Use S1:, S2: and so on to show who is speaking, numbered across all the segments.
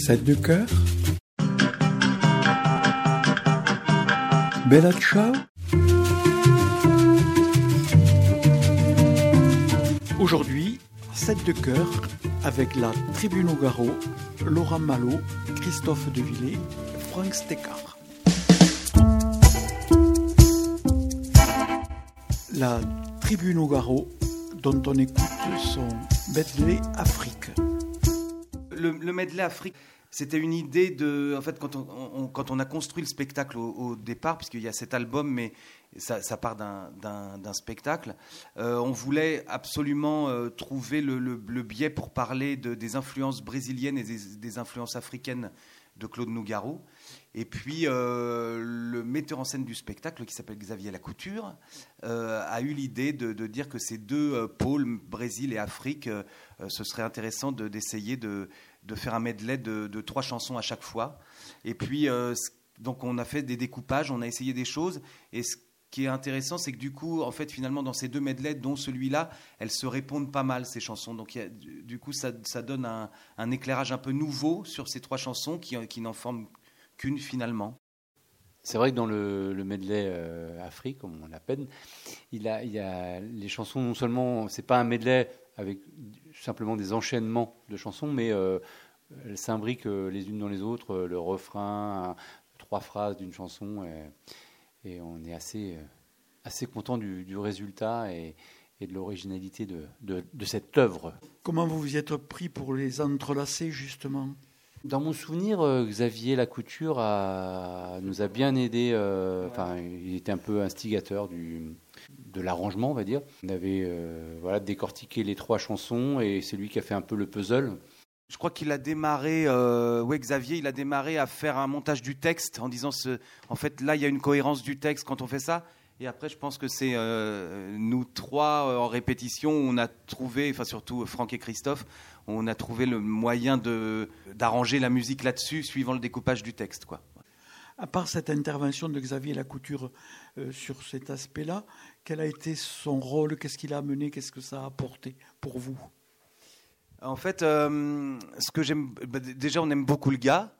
S1: 7 de cœur. Bella ciao. Aujourd'hui, 7 de cœur avec la Tribu Nougaro, Laurent Malo, Christophe Devillé, Franck Stekar. La Tribu Nougaro, dont on écoute son medley Afrique.
S2: Le medley Afrique, c'était une idée de... En fait, quand on a construit le spectacle au départ, puisqu'il y a cet album, mais ça part d'un spectacle, on voulait absolument trouver le biais pour parler des influences brésiliennes et des influences africaines de Claude Nougaro. Et puis, le metteur en scène du spectacle, qui s'appelle Xavier Lacouture, a eu l'idée de dire que ces deux pôles, Brésil et Afrique, ce serait intéressant d'essayer de faire un medley de 3 chansons à chaque fois. Et puis, donc on a fait des découpages, on a essayé des choses. Et ce qui est intéressant, c'est que du coup, en fait, finalement, dans ces 2 medleys, dont celui-là, elles se répondent pas mal, ces chansons. Donc, du coup, ça donne un éclairage un peu nouveau sur ces 3 chansons qui n'en forment qu'une finalement.
S3: C'est vrai que dans le medley Afrique, comme on l'appelle, il y a les chansons, non seulement, c'est pas un medley avec simplement des enchaînements de chansons, mais elles s'imbriquent les unes dans les autres, le refrain, 3 phrases d'une chanson, et on est assez content du résultat et de l'originalité de cette œuvre.
S1: Comment vous vous y êtes pris pour les entrelacer, justement ?
S3: Dans mon souvenir, Xavier Lacouture nous a bien aidé. Il était un peu instigateur de l'arrangement, on va dire. On avait décortiqué les 3 chansons et c'est lui qui a fait un peu le puzzle.
S2: Je crois qu'il a démarré, Xavier, il a démarré à faire un montage du texte en disant, en fait, là, il y a une cohérence du texte quand on fait ça. Et après, je pense que c'est nous 3 en répétition, on a trouvé, enfin surtout Franck et Christophe, on a trouvé le moyen d'arranger la musique là-dessus, suivant le découpage du texte, quoi.
S1: À part cette intervention de Xavier Lacouture sur cet aspect-là, quel a été son rôle ? Qu'est-ce qu'il a amené ? Qu'est-ce que ça a apporté pour vous ?
S2: En fait, ce que j'aime, déjà, on aime beaucoup le gars.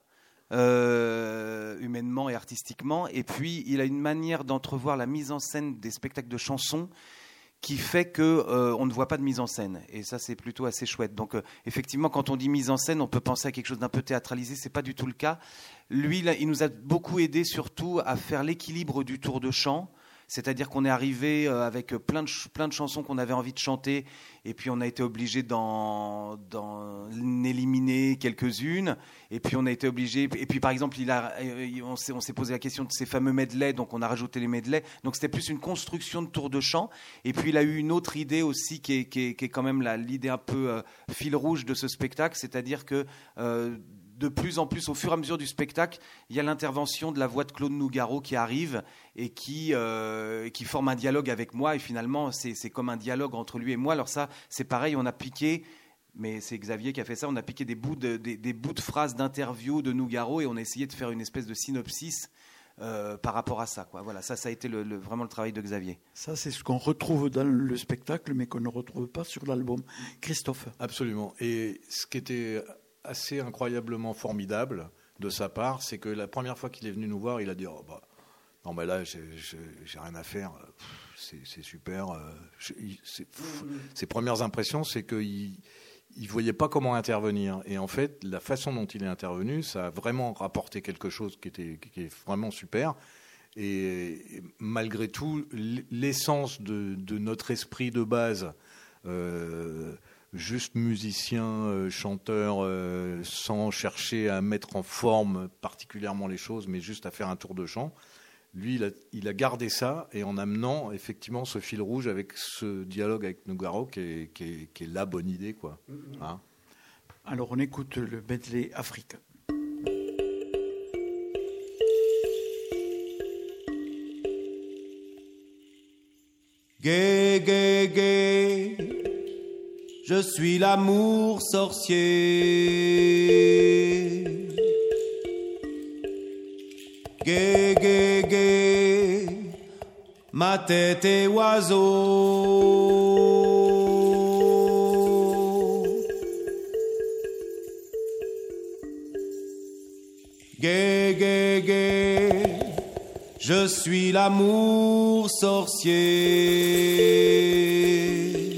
S2: Humainement et artistiquement, et puis il a une manière d'entrevoir la mise en scène des spectacles de chansons qui fait que on ne voit pas de mise en scène, et ça c'est plutôt assez chouette. Donc effectivement, quand on dit mise en scène, on peut penser à quelque chose d'un peu théâtralisé, c'est pas du tout le cas. Lui, il nous a beaucoup aidé surtout à faire l'équilibre du tour de chant. C'est-à-dire qu'on est arrivé avec plein de chansons qu'on avait envie de chanter, et puis on a été obligé d'en éliminer quelques-unes, et puis on a été obligé, et puis par exemple on s'est posé la question de ces fameux medleys, donc on a rajouté les medleys, donc c'était plus une construction de tour de chant. Et puis il a eu une autre idée aussi qui est quand même l'idée un peu fil rouge de ce spectacle, c'est-à-dire que de plus en plus, au fur et à mesure du spectacle, il y a l'intervention de la voix de Claude Nougaro qui arrive et qui forme un dialogue avec moi. Et finalement, c'est comme un dialogue entre lui et moi. Alors ça, c'est pareil, on a piqué, mais c'est Xavier qui a fait ça, on a piqué des bouts de phrases d'interview de Nougaro et on a essayé de faire une espèce de synopsis par rapport à ça, quoi. Voilà, ça a été vraiment le travail de Xavier.
S1: Ça, c'est ce qu'on retrouve dans le spectacle, mais qu'on ne retrouve pas sur l'album. Christophe.
S4: Absolument. Et ce qui était assez incroyablement formidable de sa part, c'est que la première fois qu'il est venu nous voir, il a dit non mais là j'ai rien à faire, c'est super. Ses premières impressions, c'est qu'il voyait pas comment intervenir, et en fait la façon dont il est intervenu, ça a vraiment rapporté quelque chose qui est vraiment super. Et malgré tout, l'essence de notre esprit de base, juste musicien, chanteur, sans chercher à mettre en forme particulièrement les choses, mais juste à faire un tour de chant. Lui, il a gardé ça, et en amenant effectivement ce fil rouge avec ce dialogue avec Nougaro qui est la bonne idée, quoi. Hein ?
S1: Alors on écoute le medley Afrique.
S5: Gay, gay, gay, je suis l'amour sorcier. Gay, gay, gay, ma tête est oiseau. Gai, gai, gai, je suis l'amour sorcier.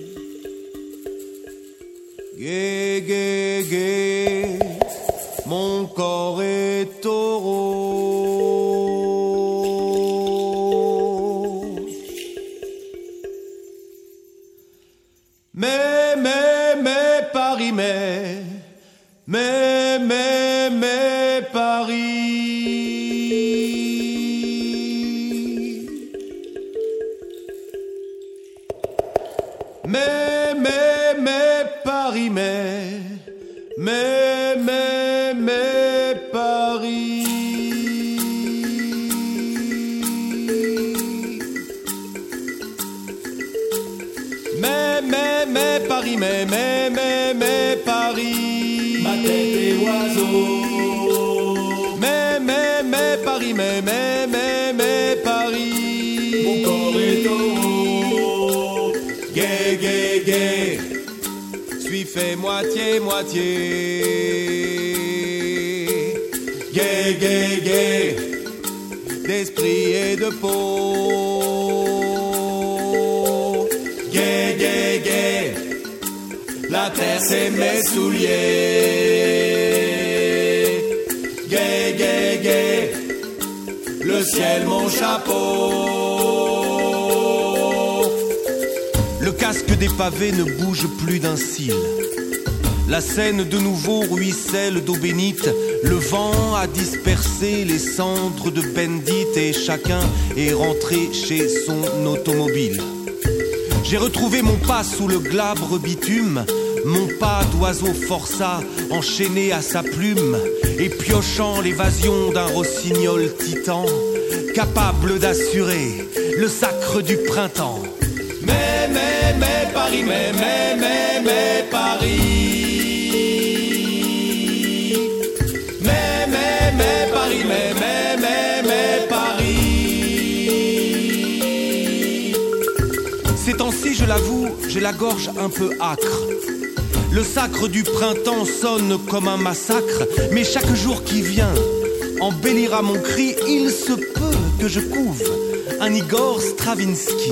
S5: Gai, gai, gai, mon corps est taureau. Mais, Paris, mais, Paris. Mais, Paris, mais, Paris. Mais, Paris, mais, Paris.
S6: Ma tête est oiseau.
S5: Mais, Paris, mais, Paris.
S6: Mon corps est taureau.
S5: Gai, gai, gai, suis fait moitié, moitié. Gai, gai, gai, d'esprit et de peau. Gai, gai, gai, la terre c'est mes souliers. Gai, gai, gai, le ciel mon chapeau. Le casque des pavés ne bouge plus d'un cil. La Seine de nouveau ruisselle d'eau bénite. Le vent a dispersé les cendres de Bendit et chacun est rentré chez son automobile. J'ai retrouvé mon pas sous le glabre bitume, mon pas d'oiseau forçat enchaîné à sa plume et piochant l'évasion d'un rossignol titan, capable d'assurer le sacre du printemps. Mais, Paris, mais, Paris. Mais, Paris, mais, Paris. Ces temps-ci, je l'avoue, j'ai la gorge un peu âcre. Le sacre du printemps sonne comme un massacre, mais chaque jour qui vient embellira mon cri. Il se peut que je couve un Igor Stravinsky.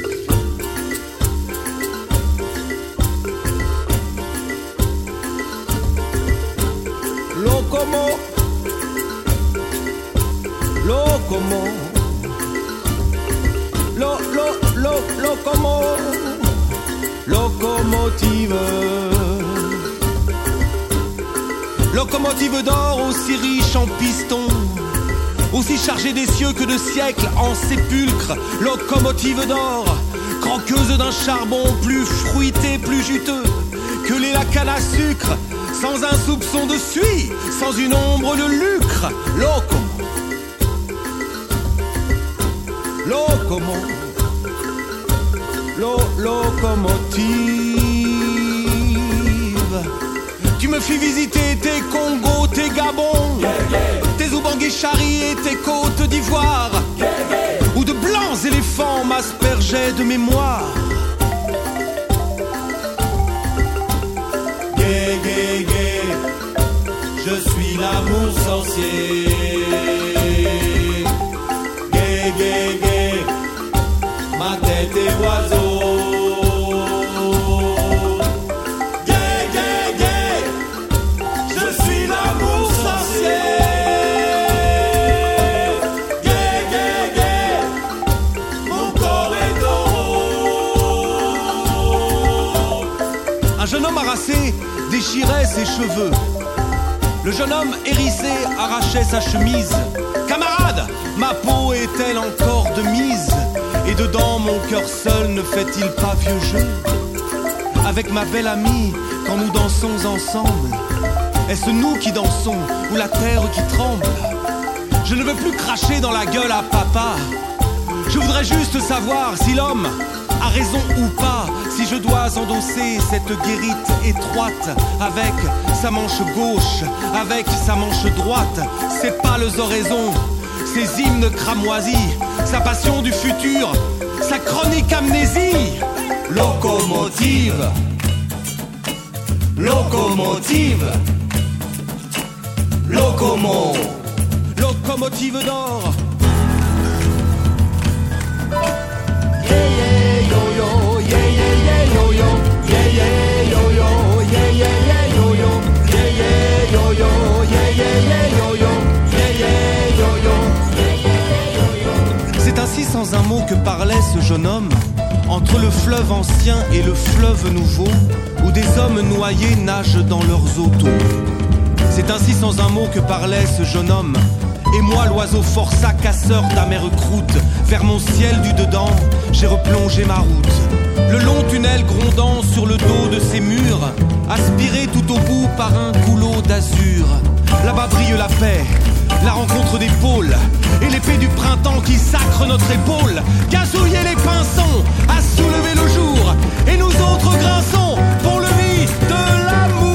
S5: Locomotive d'or aussi riche en pistons, aussi chargée des cieux que de siècles en sépulcre. Locomotive d'or, croqueuse d'un charbon plus fruité, plus juteux que les lacs à sucre, sans un soupçon de suie, sans une ombre de lucre. Locomotive. Tu me fis visiter tes Congo, tes Gabon, tes Oubangué-Chari et tes côtes d'Ivoire, où de blancs éléphants m'aspergeaient de mémoire. Gai, gai, gai, je suis l'amour sorcier. Gai, gai, gai, ma tête est oiseau. Gai, gai, gai, je suis l'amour sorcier. Gai, gai, gai, mon corps est taureau. Un jeune homme harassé déchirait ses cheveux. Le jeune homme hérissé arrachait sa chemise. Camarade, ma peau est-elle encore de mise? Et dedans mon cœur seul ne fait-il pas vieux jeu? Avec ma belle amie, quand nous dansons ensemble, est-ce nous qui dansons ou la terre qui tremble? Je ne veux plus cracher dans la gueule à papa. Je voudrais juste savoir si l'homme a raison ou pas, si je dois endosser cette guérite étroite avec sa manche gauche, avec sa manche droite, ses pâles oraisons, ses hymnes cramoisis, sa passion du futur, sa chronique amnésie. Locomotive, locomotive, locomotive d'or. C'est ainsi sans un mot que parlait ce jeune homme, entre le fleuve ancien et le fleuve nouveau, où des hommes noyés nagent dans leurs autos. C'est ainsi sans un mot que parlait ce jeune homme, et moi l'oiseau forçat casseur d'amère croûte, vers mon ciel du dedans, j'ai replongé ma route. Le long tunnel grondant sur le dos de ces murs, aspiré tout au bout par un goulot d'azur. Là-bas brille la paix, la rencontre des pôles, et l'épée du printemps qui sacre notre épaule. Gazouiller les pinsons, à soulever le jour, et nous autres grinçons pour le nid de l'amour.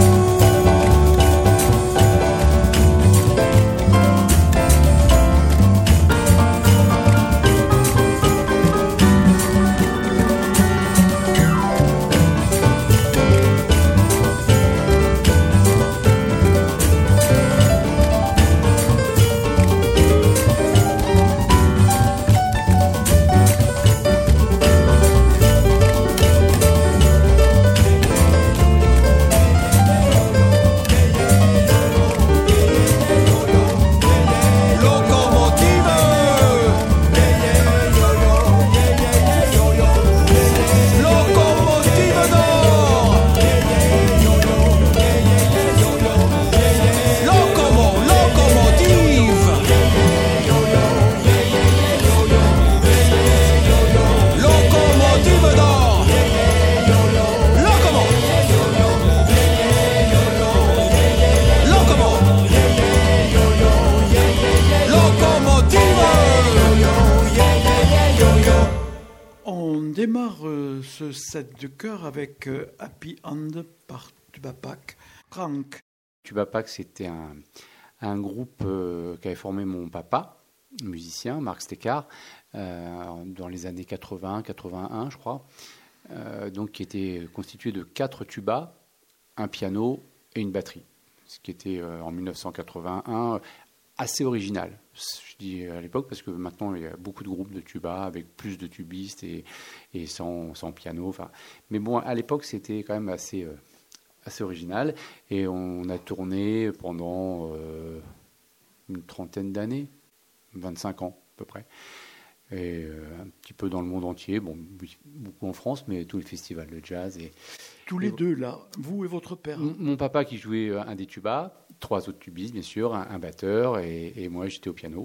S5: Ce set de chœur avec Happy Hand par Tubapac. Franck.
S3: Tubapac, c'était un groupe qu'avait formé mon papa, musicien, Marc Stekar, dans les années 80-81, je crois. Donc, qui était constitué de 4 tubas, un piano et une batterie. Ce qui était en 1981 assez original. Je dis à l'époque parce que maintenant il y a beaucoup de groupes de tuba avec plus de tubistes et sans piano. Enfin, mais bon, à l'époque c'était quand même assez original et on a tourné pendant une trentaine d'années, 25 ans à peu près, et un petit peu dans le monde entier. Bon, beaucoup en France, mais tous les festivals de jazz et
S1: tous les deux là, vous et votre père.
S3: Mon papa qui jouait un des tubas. 3 autres tubistes, bien sûr, un batteur et moi, j'étais au piano.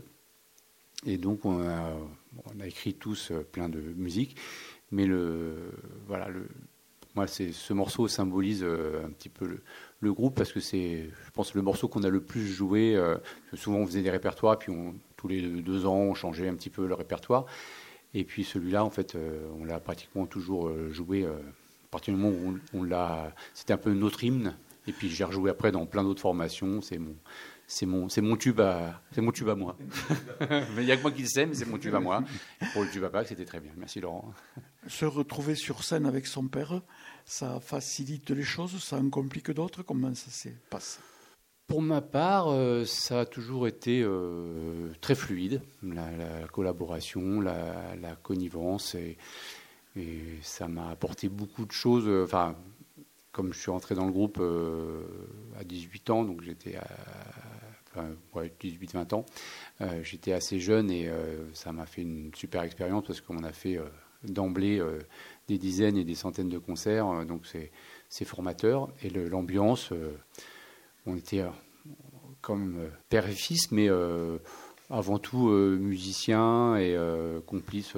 S3: Et donc, on a écrit tous plein de musique. Mais pour moi, ce morceau symbolise un petit peu le groupe parce que c'est, je pense, le morceau qu'on a le plus joué. Souvent, on faisait des répertoires, puis tous les 2 ans, on changeait un petit peu le répertoire. Et puis celui-là, en fait, on l'a pratiquement toujours joué. À partir du moment où on l'a, c'était un peu notre hymne. Et puis j'ai rejoué après dans plein d'autres formations. C'est mon tube à moi. Mais il n'y a que moi qui le sais, mais c'est mon tube à moi. Et pour le Tubapac, c'était très bien. Merci Laurent.
S1: Se retrouver sur scène avec son père, ça facilite les choses, ça en complique d'autres. Comment ça se passe?
S3: Pour ma part, ça a toujours été très fluide. La collaboration, la connivence, et ça m'a apporté beaucoup de choses. Enfin. Comme je suis rentré dans le groupe à 18 ans, donc j'étais à 18-20 ans, j'étais assez jeune et ça m'a fait une super expérience parce qu'on a fait d'emblée des dizaines et des centaines de concerts, donc c'est formateur. Et l'ambiance, on était quand même père et fils, mais avant tout musiciens et complices.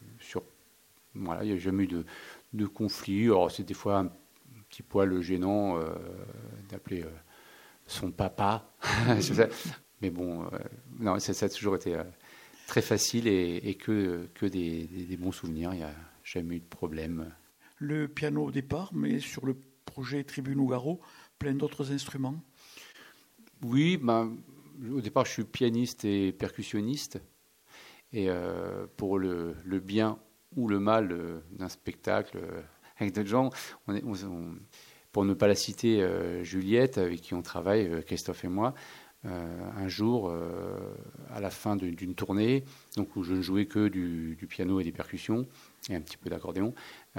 S3: Voilà, il n'y a jamais eu de conflit. Alors c'est des fois un petit poil gênant d'appeler son papa. Mais bon, non, ça a toujours été très facile et que des bons souvenirs. Il n'y a jamais eu de problème.
S1: Le piano au départ, mais sur le projet Tribu Nougaro, plein d'autres instruments.
S3: Oui, au départ, je suis pianiste et percussionniste. Et pour le bien ou le mal d'un spectacle avec d'autres gens, pour ne pas la citer, Juliette, avec qui on travaille, Christophe et moi, un jour, à la fin d'une tournée, donc où je ne jouais que du piano et des percussions, et un petit peu d'accordéon,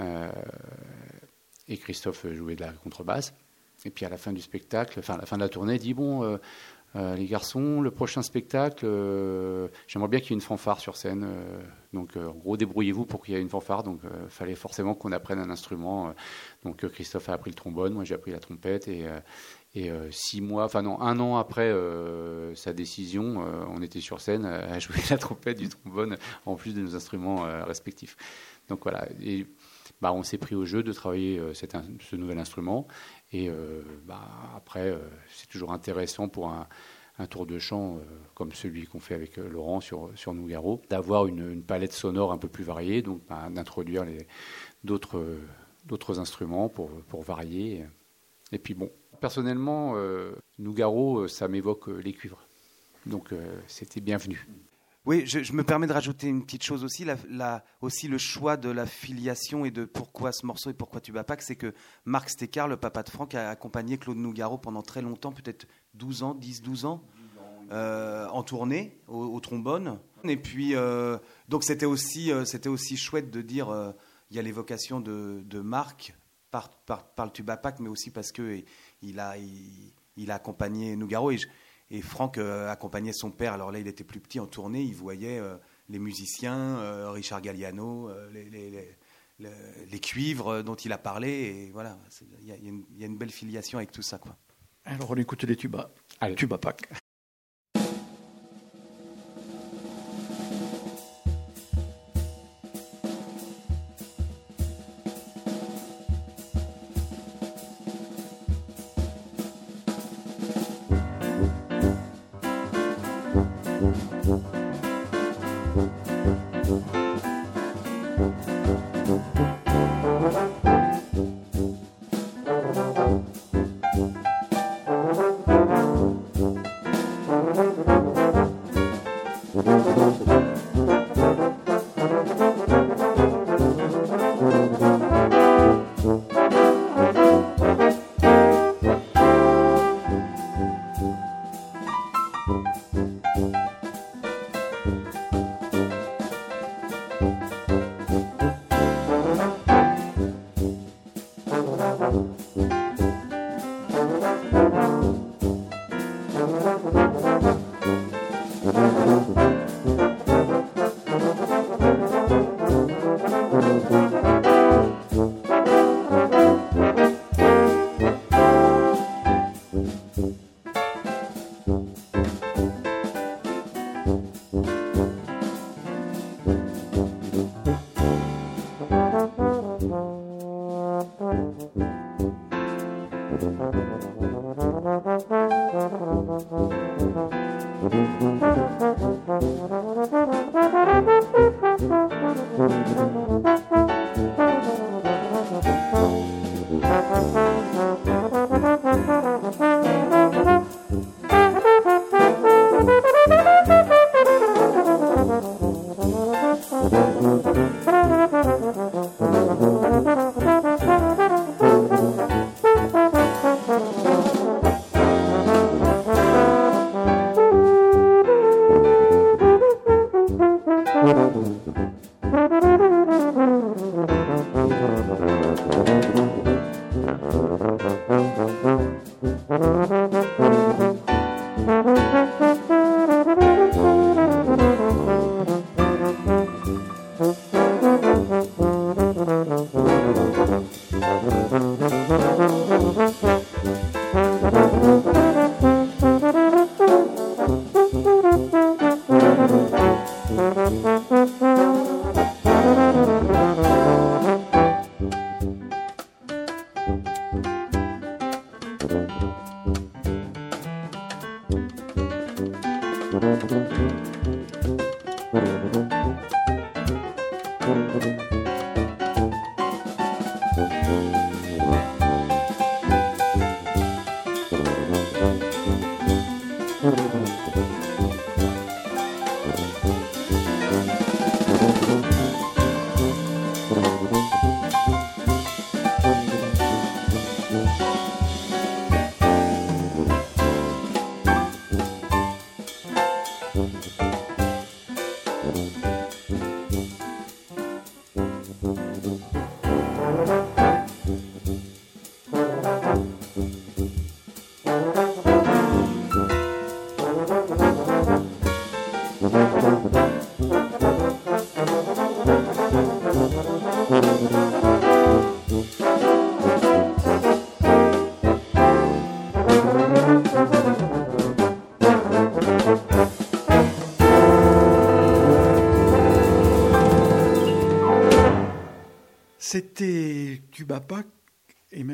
S3: et Christophe jouait de la contrebasse. Et puis à la fin du spectacle, à la fin de la tournée, il dit « Bon, les garçons, le prochain spectacle, j'aimerais bien qu'il y ait une fanfare sur scène. Donc en gros, débrouillez-vous pour qu'il y ait une fanfare. » Donc il fallait forcément qu'on apprenne un instrument. Donc Christophe a appris le trombone, moi j'ai appris la trompette. Et 1 an après sa décision, on était sur scène à jouer la trompette, du trombone, en plus de nos instruments respectifs. Donc voilà, et, on s'est pris au jeu de travailler ce nouvel instrument. Et après, c'est toujours intéressant pour un tour de chant comme celui qu'on fait avec Laurent sur Nougaro, d'avoir une palette sonore un peu plus variée, donc d'introduire d'autres instruments pour varier. Et puis personnellement, Nougaro, ça m'évoque les cuivres. Donc c'était bienvenu.
S2: Oui, je me permets de rajouter une petite chose aussi. Aussi le choix de la filiation et de pourquoi ce morceau et pourquoi Tubapac, c'est que Marc Stekar, le papa de Franck, a accompagné Claude Nougaro pendant très longtemps, peut-être 12 ans, en tournée au trombone. Et puis, donc c'était aussi chouette de dire, il y a l'évocation de Marc par le Tubapac, mais aussi parce qu'il a accompagné Nougaro. Et Franck accompagnait son père. Alors là, il était plus petit en tournée. Il voyait les musiciens, Richard Galliano, les cuivres dont il a parlé. Et voilà, il y a une belle filiation avec tout ça, quoi.
S1: Alors on écoute les tubas.
S3: Allez.
S1: Tubapac.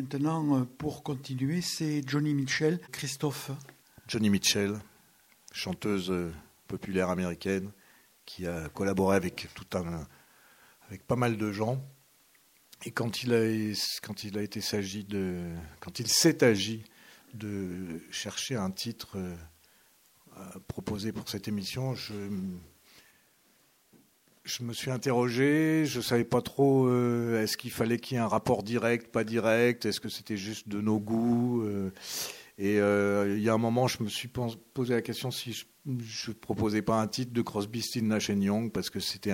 S1: maintenant, pour continuer, c'est Joni Mitchell. Christophe.
S4: Joni Mitchell, chanteuse populaire américaine, qui a collaboré avec avec pas mal de gens. Et quand il s'est agi de chercher un titre proposé pour cette émission, je me suis interrogé, je ne savais pas trop, est-ce qu'il fallait qu'il y ait un rapport direct, pas direct, est-ce que c'était juste de nos goûts et il y a un moment, je me suis posé la question si je ne proposais pas un titre de Crosby, Stills, Nash & Young, parce que c'est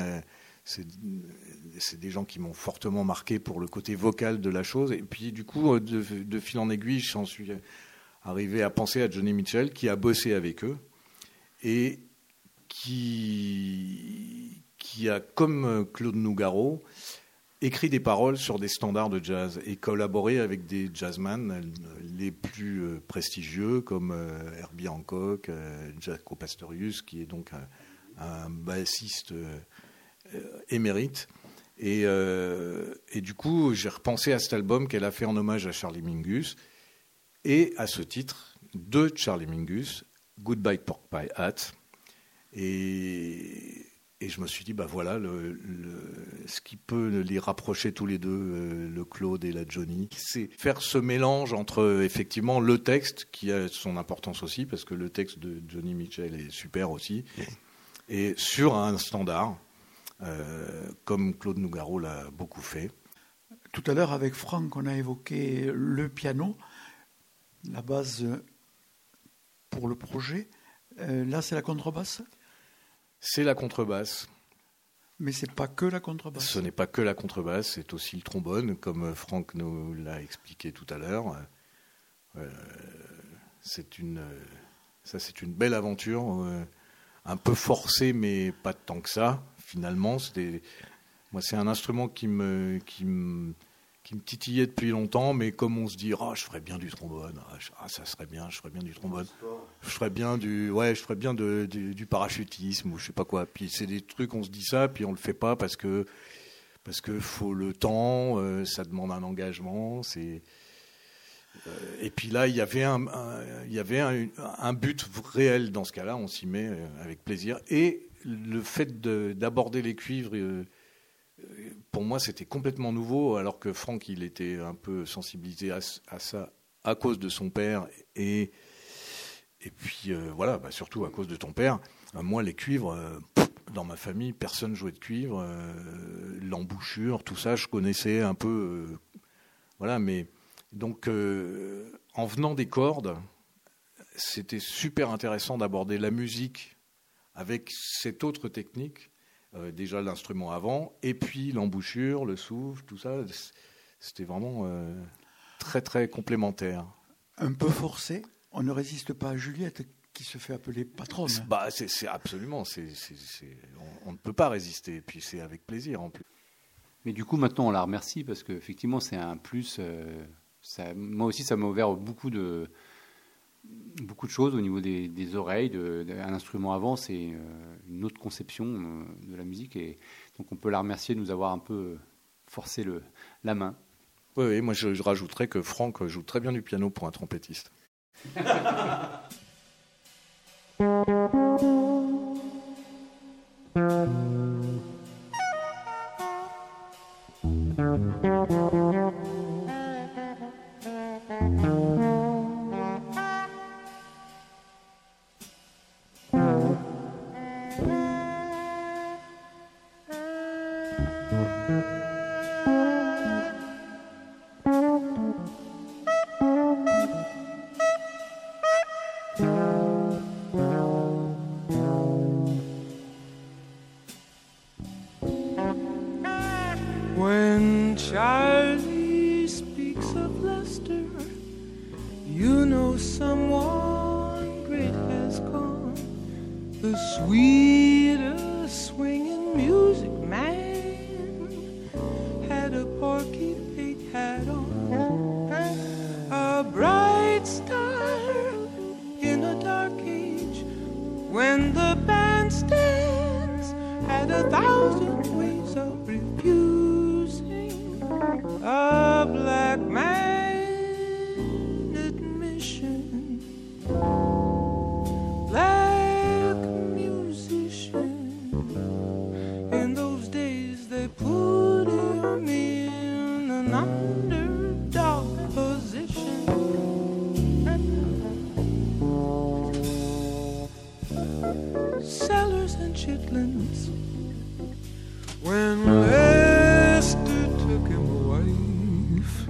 S4: des gens qui m'ont fortement marqué pour le côté vocal de la chose. Et puis du coup, de fil en aiguille, j'en suis arrivé à penser à Joni Mitchell, qui a bossé avec eux et qui a, comme Claude Nougaro, écrit des paroles sur des standards de jazz et collaboré avec des jazzmen les plus prestigieux comme Herbie Hancock, Jaco Pastorius, qui est donc un bassiste émérite. Et du coup, j'ai repensé à cet album qu'elle a fait en hommage à Charlie Mingus et à ce titre de Charlie Mingus, Goodbye Pork Pie Hat. Et je me suis dit, bah voilà, ce qui peut les rapprocher tous les deux, le Claude et la Joni, c'est faire ce mélange entre effectivement le texte, qui a son importance aussi, parce que le texte de Joni Mitchell est super aussi, et sur un standard, comme Claude Nougaro l'a beaucoup fait.
S1: Tout à l'heure, avec Franck, on a évoqué le piano, la base pour le projet. Là, c'est la contrebasse ?
S4: C'est la contrebasse.
S1: Mais ce n'est pas que la contrebasse.
S4: Ce n'est pas que la contrebasse, c'est aussi le trombone, comme Franck nous l'a expliqué tout à l'heure. C'est une belle aventure, un peu forcée, mais pas tant que ça, finalement. Moi, c'est un instrument qui me titillait depuis longtemps, mais comme on se dit, je ferais bien du trombone, ça serait bien, je ferais bien du trombone, je ferais bien du parachutisme ou je sais pas quoi. Puis c'est des trucs, on se dit ça, puis on le fait pas parce que faut le temps, ça demande un engagement. Et puis là, il y avait un but réel dans ce cas-là, on s'y met avec plaisir. Et le fait d'aborder les cuivres. Pour moi, c'était complètement nouveau, alors que Franck, il était un peu sensibilisé à ça à cause de son père et puis voilà, surtout à cause de ton père. Moi, les cuivres, dans ma famille, personne jouait de cuivre, l'embouchure, tout ça, je connaissais un peu, voilà. Mais donc, en venant des cordes, c'était super intéressant d'aborder la musique avec cette autre technique. Déjà l'instrument avant, et puis l'embouchure, le souffle, tout ça, c'était vraiment très très complémentaire.
S1: Un peu forcé, on ne résiste pas à Juliette qui se fait appeler patronne.
S4: C'est absolument, on ne peut pas résister, et puis c'est avec plaisir en plus.
S3: Mais du coup maintenant on la remercie parce qu'effectivement c'est un plus, moi aussi ça m'a ouvert beaucoup de choses au niveau des oreilles. Un instrument avant, c'est une autre conception de la musique. Et donc, on peut la remercier de nous avoir un peu forcé la main.
S4: Oui, moi, je rajouterais que Franck joue très bien du piano pour un trompettiste.
S6: When Charlie speaks of Lester, you know someone great has gone. The sweetest swinging music man had a porky pig hat on, a bright star in a dark age, when the bandstands had 1,000 ways of refusing. A black man Maitland's when Lester took him a wife.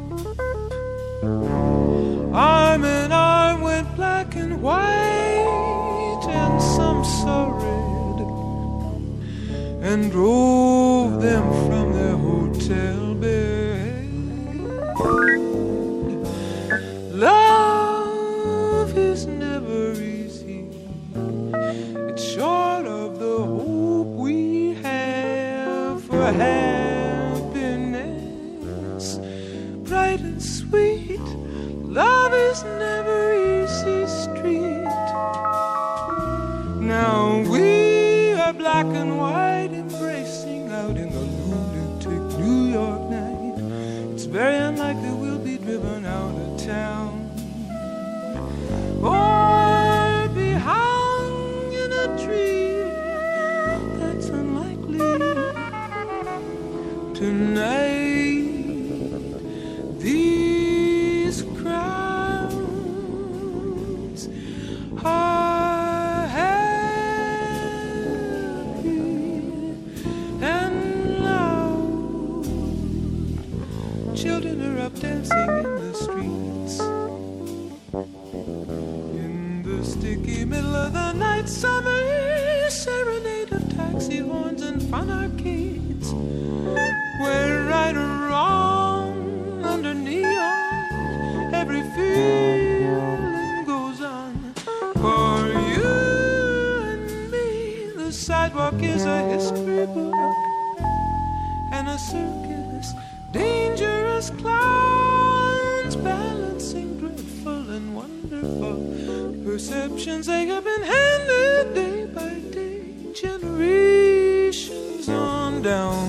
S6: Arm in arm went black and white, and some saw red, and drove them from their hotel bed. Love is never easy. It's short of the hope we have for happiness. Bright and sweet, love is never easy street. Now we are black and white, embracing out in the lunatic New York night. It's very unlikely we'll be driven out of town, or be hung in a tree. That's unlikely tonight. These crowds are happy and loud. Children are up dancing in the streets. In the sticky middle of the night, summer serenade of taxi horns and fun arcades, where right or wrong under neon every feeling goes on. For you and me, the sidewalk is a history book and a circus, dangerous clowns balancing dreadful and wonderful perceptions. They have been handed day by day, generations on down.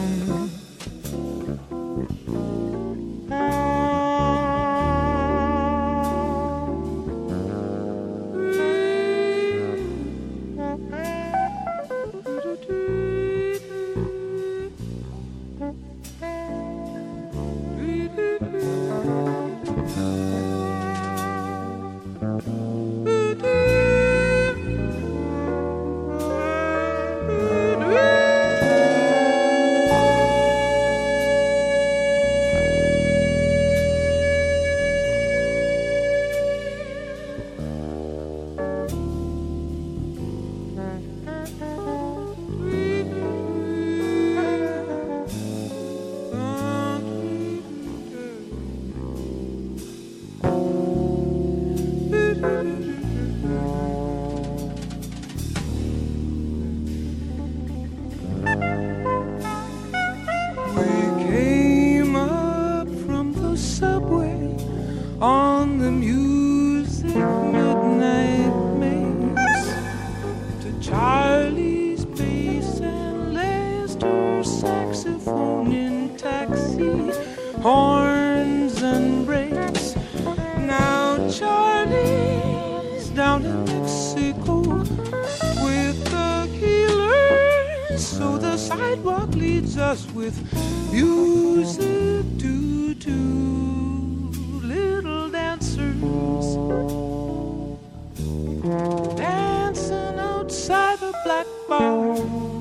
S6: On the music midnight makes, to Charlie's bass and Lester's saxophone in taxi, horns and brakes. Now Charlie's down in Mexico with the healers, so the sidewalk leads us with music to little dancers dancing outside the black bar.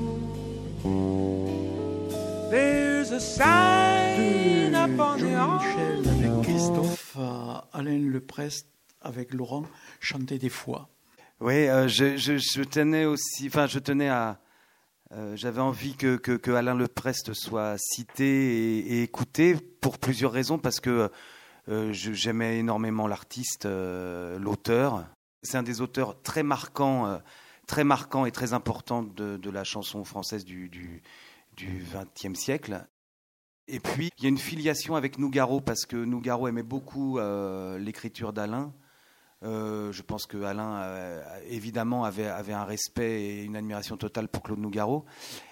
S6: There's a sign up on the
S1: Jean-Michel avec Christophe, Alain Leprest avec Laurent chantaient des fois.
S2: Oui, je tenais aussi, enfin je tenais à, j'avais envie que Alain Leprest soit cité et écouté pour plusieurs raisons, parce que j'aimais énormément l'artiste, l'auteur. C'est un des auteurs très marquants et très important de la chanson française du XXe siècle. Et puis, il y a une filiation avec Nougaro, parce que Nougaro aimait beaucoup l'écriture d'Alain. Je pense que Alain, évidemment, avait un respect et une admiration totale pour Claude Nougaro.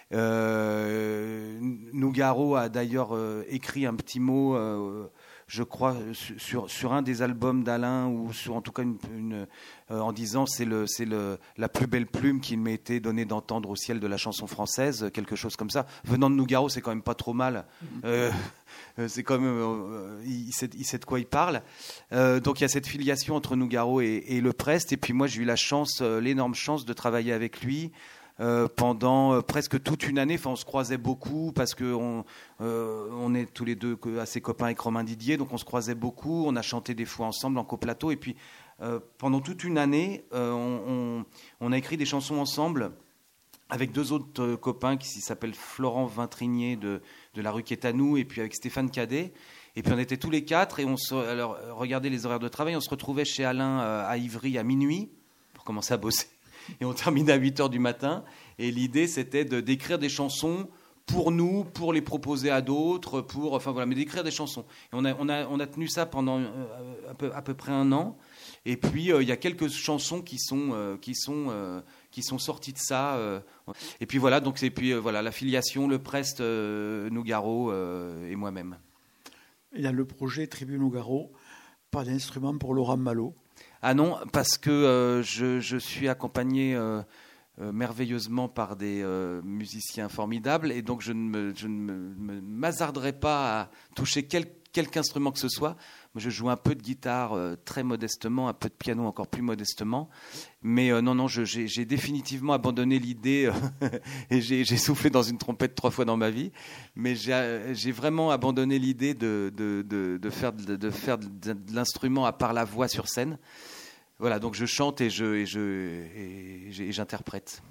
S2: Nougaro a d'ailleurs écrit un petit mot, je crois, sur un des albums d'Alain, ou sur en tout cas en disant c'est la plus belle plume qu'il m'ait été donné d'entendre au ciel de la chanson française, quelque chose comme ça. Venant de Nougaro, c'est quand même pas trop mal. C'est quand même, il sait de quoi il parle. Donc il y a cette filiation entre Nougaro et Leprest. Et puis moi, j'ai eu l'énorme chance de travailler avec lui. pendant presque toute une année. Enfin, on se croisait beaucoup parce qu'on on est tous les deux assez copains avec Romain Didier, donc on se croisait beaucoup. On a chanté des fois ensemble en coplateau. Et puis, pendant toute une année, on a écrit des chansons ensemble avec 2 autres copains qui s'appellent Florent Vintrinier de la rue Quétanou et puis avec Stéphane Cadet. Et puis on était tous les 4 et alors regardez les horaires de travail, on se retrouvait chez Alain à Ivry à minuit pour commencer à bosser. Et on terminait à 8h du matin. Et l'idée, c'était d'écrire des chansons pour nous, pour les proposer à d'autres, mais d'écrire des chansons. Et on a tenu ça pendant à peu près 1 an. Et puis il y a quelques chansons qui sont sorties de ça. Et puis voilà, la filiation, le Prest, Nougaro et moi-même.
S1: Il y a le projet Tribu Nougaro, pas d'instrument pour Laurent Malo.
S2: Ah non, parce que je suis accompagné merveilleusement par des musiciens formidables et donc je ne m'hasarderai pas à toucher quelque instrument que ce soit. Moi, je joue un peu de guitare très modestement, un peu de piano encore plus modestement. Mais non, j'ai définitivement abandonné l'idée et j'ai soufflé dans une trompette 3 fois dans ma vie. Mais j'ai vraiment abandonné l'idée de faire de l'instrument à part la voix sur scène. Voilà, donc je chante et j'interprète.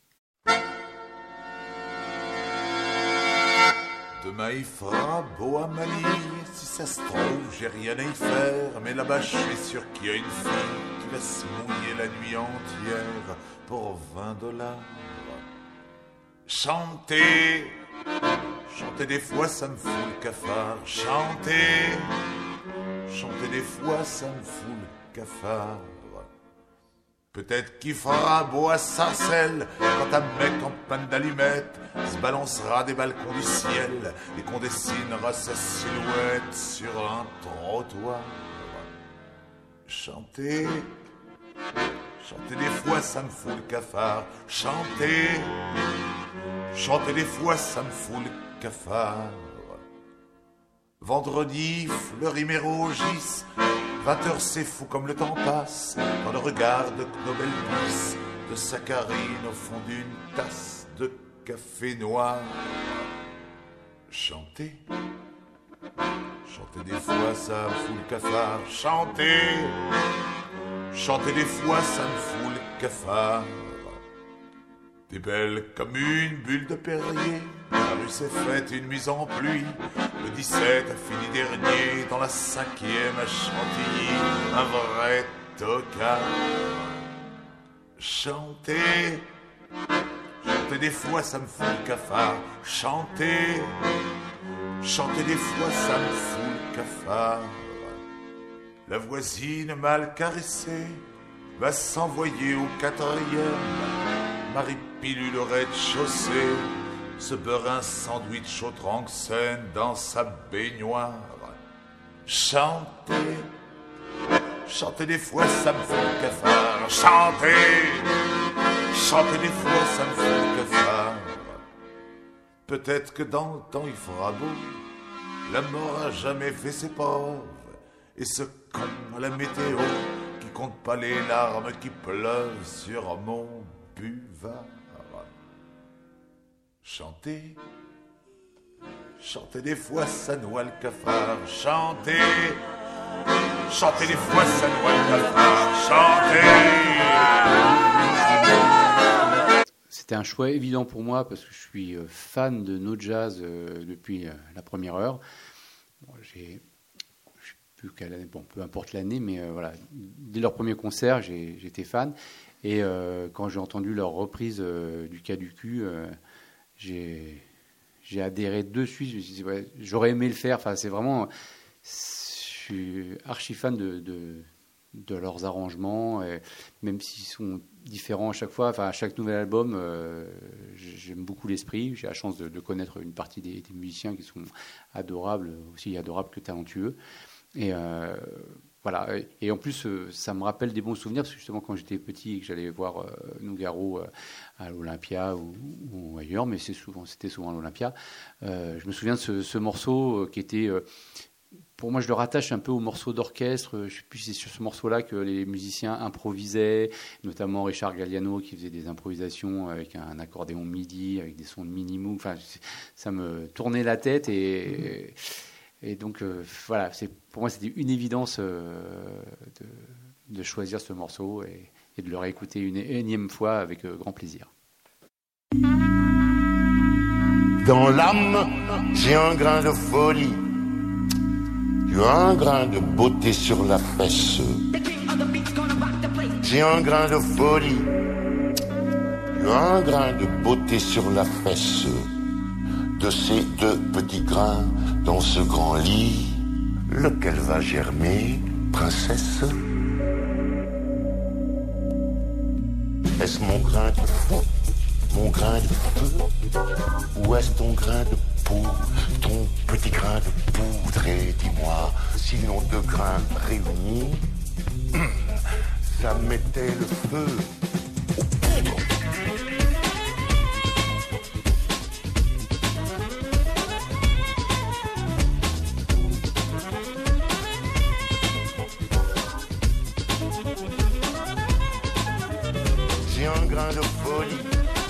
S7: Demain il fera beau à Manille, si ça se trouve j'ai rien à y faire, mais là-bas je suis sûr qu'il y a une fille qui va se mouiller la nuit entière pour $20. Chanter, chanter des fois ça me fout le cafard, chanter des fois ça me fout le cafard. Peut-être qu'il fera beau à Sarcelles quand un mec en panne d'allumettes se balancera des balcons du ciel et qu'on dessinera sa silhouette sur un trottoir. Chanter, chanter des fois ça me fout le cafard. Chanter, chanter des fois ça me fout le cafard. Vendredi, Fleury Mérogis, 20h c'est fou comme le temps passe, dans le regard de Knobel Bliss, de saccharine au fond d'une tasse de café noir. Chanter, chanter des fois ça me fout le cafard. Chanter, chanter des fois ça me fout le cafard. T'es belle comme une bulle de Perrier, la rue s'est faite une mise en pluie. Le 17 a fini dernier dans la 5e à Chantilly, un vrai tocard. Chanter, chanter des fois ça me fout le cafard. Chanter, chanter des fois ça me fout le cafard. La voisine mal caressée va s'envoyer au 4e. Marie pilule au rez-de-chaussée se beurre un sandwich au Tranxène dans sa baignoire. Chanter, chanter des fois ça me fout le cafard. Chanter, chanter des fois ça me fout le cafard. Peut-être que dans le temps il fera beau, la mort a jamais fait ses pauvres. Et ce con à la météo qui compte pas les larmes qui pleuvent sur mon buvard. Chanter, chanter des fois ça noie le cafard. Chanter, chanter des fois ça noie le cafard. Chanter.
S3: C'était un choix évident pour moi parce que je suis fan de no jazz depuis la première heure. Bon, je sais plus quelle année, bon, peu importe l'année, mais voilà, dès leur premier concert, j'étais fan. Et quand j'ai entendu leur reprise du Cas du cul, j'ai adhéré de suite. Je me suis dit, ouais, j'aurais aimé le faire. Enfin, c'est vraiment, je suis archi fan de leurs arrangements, et même s'ils sont différents à chaque fois. Enfin, à chaque nouvel album, j'aime beaucoup l'esprit. J'ai la chance de connaître une partie des musiciens qui sont adorables, aussi adorables que talentueux. Et voilà. Et en plus, ça me rappelle des bons souvenirs, parce que justement, quand j'étais petit et que j'allais voir Nougaro à l'Olympia ou ailleurs, mais c'était souvent à l'Olympia, je me souviens de ce morceau qui était, pour moi, je le rattache un peu au morceau d'orchestre. Je ne sais plus si c'est sur ce morceau-là que les musiciens improvisaient, notamment Richard Galliano qui faisait des improvisations avec un accordéon MIDI, avec des sons de mini-moog. Enfin, ça me tournait la tête et donc voilà, pour moi, c'était une évidence de choisir ce morceau et de le réécouter une énième fois avec grand plaisir.
S8: Dans l'âme, j'ai un grain de folie, j'ai un grain de beauté sur la fesse. J'ai un grain de folie, j'ai un grain de beauté sur la fesse. De ces 2 petits grains dans ce grand lit, lequel va germer, princesse? Est-ce mon grain de fou, mon grain de feu, ou est-ce ton grain de poudre, ton petit grain de poudre? Et dis-moi, si nos 2 grains réunis, ça mettait le feu aux poudres. J'ai un grain de folie,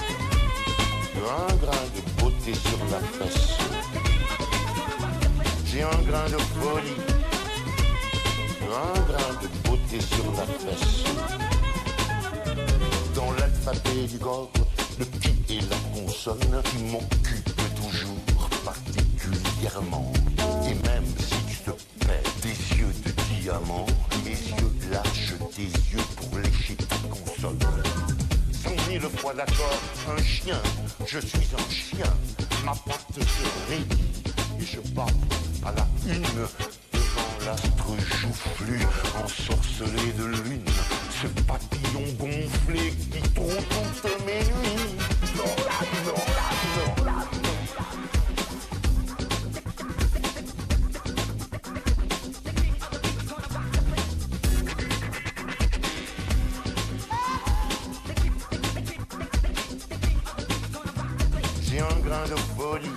S8: un grain de beauté sur la fesse. J'ai un grain de folie, un grain de beauté sur la fesse. Dans l'alphabet du gore, le petit et la consonne qui m'occupent toujours particulièrement. Et même si tu te paies des yeux de diamant, mes yeux lâchent tes yeux pour lécher ta consonne. 100 000 fois d'accord, un chien, je suis un chien, ma patte se raidit et je bats à la une devant l'astre joufflu, ensorcelé de lune, ce papillon gonflé qui trompe toutes mes nuits. J'ai un grain de folie,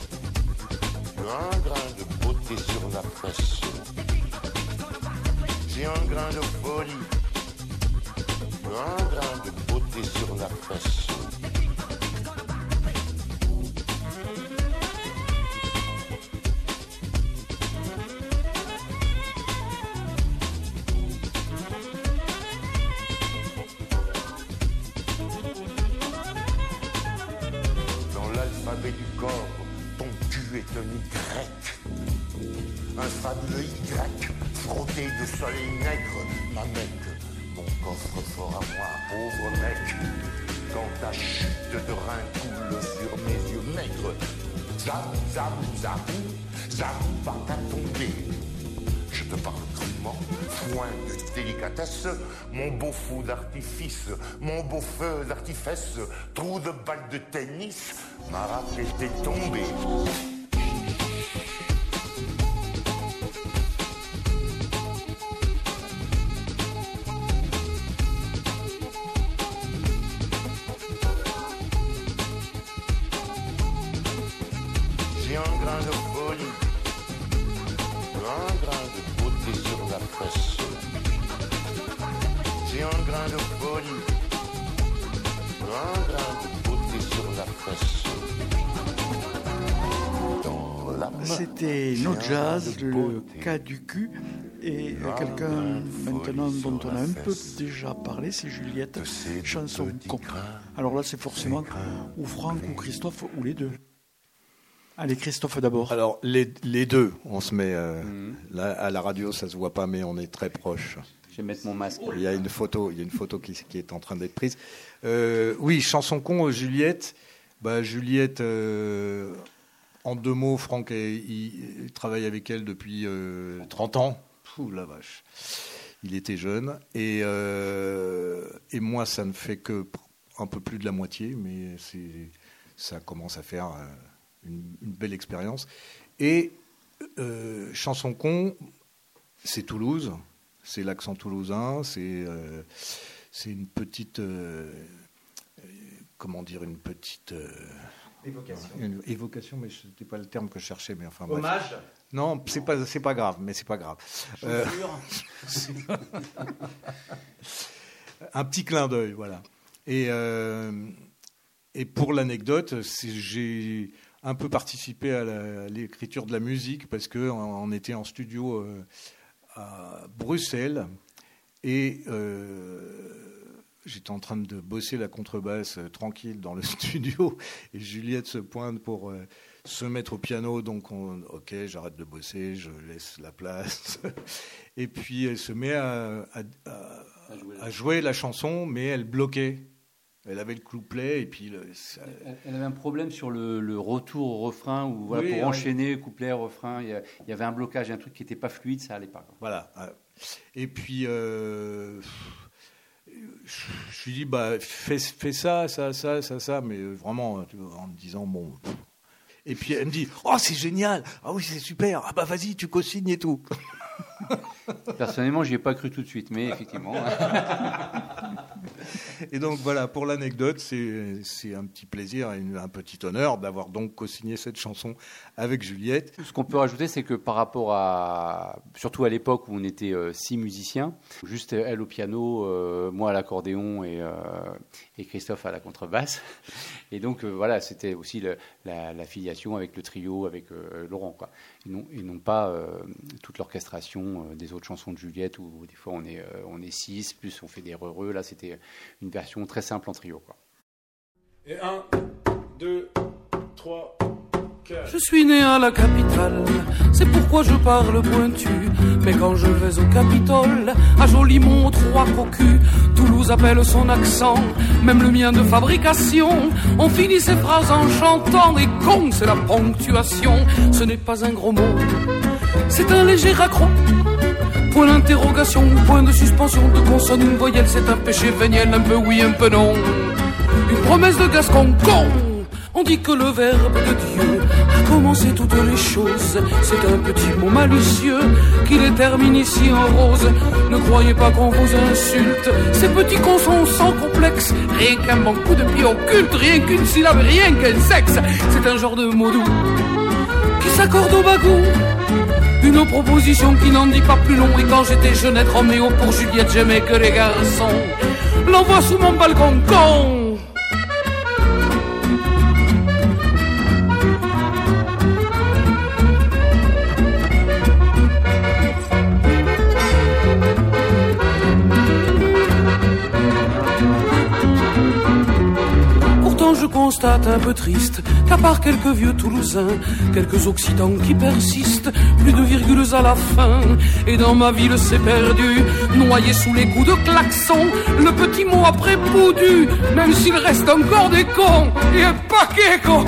S8: un grain de beauté sur la fesse. J'ai un grain de folie, un grain de beauté sur la fesse. L'alphabet du corps, ton cul est un Y, un fabuleux Y, frotté de soleil nègre, ma mec, mon coffre-fort à moi, pauvre mec, quand ta chute de rein coule sur mes yeux maigres, zam, zam, zam, zam, va t'à tomber. Je te parle crûment, foin de délicatesse, mon beau fou d'artifice, mon beau feu d'artifice, trou de balle de tennis, ma raquette est tombée. J'ai un grain de folie, un grain de beauté sur la fesse. J'ai un grain de folie, un grain de beauté sur la fesse.
S1: C'était No Jazz, le cas du cul. Et quelqu'un maintenant dont on a un peu déjà parlé, c'est Juliette, chanson con. Alors là, c'est forcément ou Franck ou Christophe ou les deux. Allez, Christophe d'abord.
S4: Alors, les deux, on se met... là, à la radio, ça se voit pas, mais on est très proches.
S3: Je vais mettre mon masque.
S4: Il y a une photo qui est en train d'être prise. Oui, chanson con, Juliette. Juliette, en 2 mots, Franck, il travaille avec elle depuis 30 ans. Pouh, la vache. Il était jeune. Et moi, ça ne fait que un peu plus de la moitié, mais ça commence à faire... une belle expérience. Et chanson con, c'est Toulouse, c'est l'accent toulousain, c'est une petite, comment dire, une petite
S2: évocation.
S4: Une évocation, mais c'était pas le terme que je cherchais, mais enfin.
S2: Hommage.
S4: Non, c'est pas grave, mais c'est pas grave. Un petit clin d'œil, voilà. Et pour l'anecdote, j'ai un peu participé à l'écriture de la musique parce qu'on était en studio à Bruxelles et j'étais en train de bosser la contrebasse tranquille dans le studio et Juliette se pointe pour se mettre au piano. Donc, ok, j'arrête de bosser, je laisse la place. Et puis, elle se met à jouer la chanson, mais elle bloquait. Elle avait le couplet et puis...
S3: Elle avait un problème sur le retour au refrain, où voilà,
S4: Oui,
S3: pour enchaîner couplet, refrain, il y avait un blocage, un truc qui n'était pas fluide, ça n'allait pas.
S4: Voilà. Et puis, je lui dis, fais ça, mais vraiment, en me disant, bon... Et puis elle me dit, oh, c'est génial, ah oui, c'est super, ah bah vas-y, tu co-signes et tout.
S3: Personnellement, j'y ai pas cru tout de suite, mais effectivement.
S4: Et donc voilà, pour l'anecdote, c'est un petit plaisir et un petit honneur d'avoir donc co-signé cette chanson avec Juliette.
S3: Ce qu'on peut rajouter, c'est que par rapport surtout à l'époque où on était 6 musiciens, juste elle au piano, moi à l'accordéon et Christophe à la contrebasse. Et donc voilà, c'était aussi la filiation avec le trio, avec Laurent, quoi. Et non pas toute l'orchestration des autres chansons de Juliette où des fois on est 6, plus on fait des heureux. Là, c'était une version très simple en trio, quoi.
S9: Et 1, 2, 3, 4.
S6: Je suis né à la capitale, c'est pourquoi je parle pointu. Mais quand je vais au Capitole, à Jolimont, trois cocus, Toulouse appelle son accent, même le mien de fabrication. On finit ses phrases en chantant, et con, c'est la ponctuation. Ce n'est pas un gros mot, c'est un léger raccro. Point d'interrogation, point de suspension, de consonne, une voyelle, c'est un péché véniel, un peu oui, un peu non. Une promesse de Gascon, con. On dit que le verbe de Dieu a commencé toutes les choses. C'est un petit mot malicieux qui les termine ici en rose. Ne croyez pas qu'on vous insulte, ces petits cons sont sans complexe. Rien qu'un bon coup de pied occulte, rien qu'une syllabe, rien qu'un sexe. C'est un genre de mot doux qui s'accorde au bagou. Une proposition qui n'en dit pas plus long. Et quand j'étais jeunette Roméo, pour Juliette j'aimais que les garçons. L'envoie sous mon balcon, con. Je constate un peu triste qu'à part quelques vieux Toulousains, quelques Occitans qui persistent, plus de virgules à la fin. Et dans ma ville c'est perdu, noyé sous les coups de klaxon, le petit mot après boudu, même s'il reste encore des cons, et un paquet cons.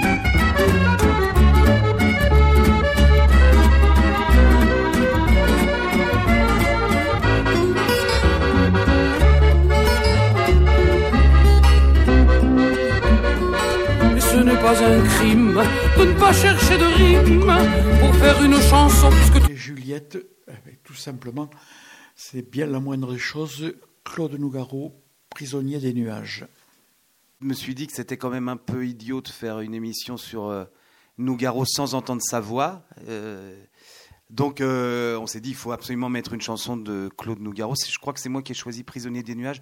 S6: Ce n'est pas un crime de ne pas chercher de rime pour faire une chanson.
S1: Et Juliette, tout simplement, c'est bien la moindre des choses. Claude Nougaro, prisonnier des nuages.
S2: Je me suis dit que c'était quand même un peu idiot de faire une émission sur Nougaro sans entendre sa voix. Donc on s'est dit il faut absolument mettre une chanson de Claude Nougaro. Je crois que c'est moi qui ai choisi Prisonnier des nuages.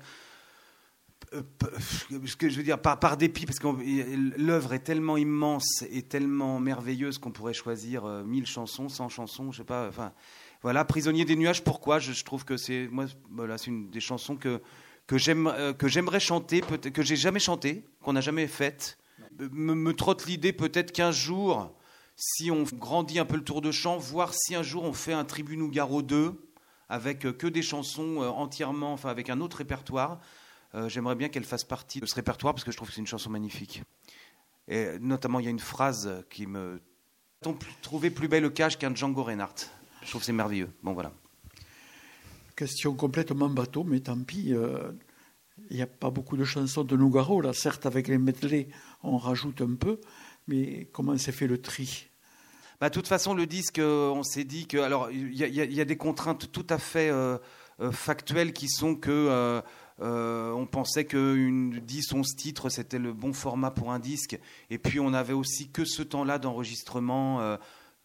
S2: Ce que je veux dire, par dépit, parce que l'œuvre est tellement immense et tellement merveilleuse qu'on pourrait choisir 1000 chansons, 100 chansons, je sais pas. Enfin, voilà, Prisonnier des nuages. Pourquoi ? Je trouve que c'est une des chansons que j'aimerais chanter, que j'ai jamais chanté, qu'on n'a jamais faite. Me trotte l'idée peut-être qu'un jour, si on grandit un peu le tour de chant, voir si un jour on fait un Tribu Nougaro 2 avec que des chansons entièrement, enfin avec un autre répertoire. J'aimerais bien qu'elle fasse partie de ce répertoire parce que je trouve que c'est une chanson magnifique. Et notamment, il y a une phrase qui me... A-t-on trouvé plus belle cage qu'un Django Reinhardt ? Je trouve que c'est merveilleux. Bon, voilà.
S1: Question complètement bateau, mais tant pis. Il n'y a pas beaucoup de chansons de Nougaro. Là, certes, avec les medley, on rajoute un peu. Mais comment s'est fait le tri ?
S2: De toute façon, le disque, on s'est dit que... Alors, il y a des contraintes tout à fait factuelles qui sont que... on pensait que 10-11 titres, c'était le bon format pour un disque. Et puis, on avait aussi que ce temps-là d'enregistrement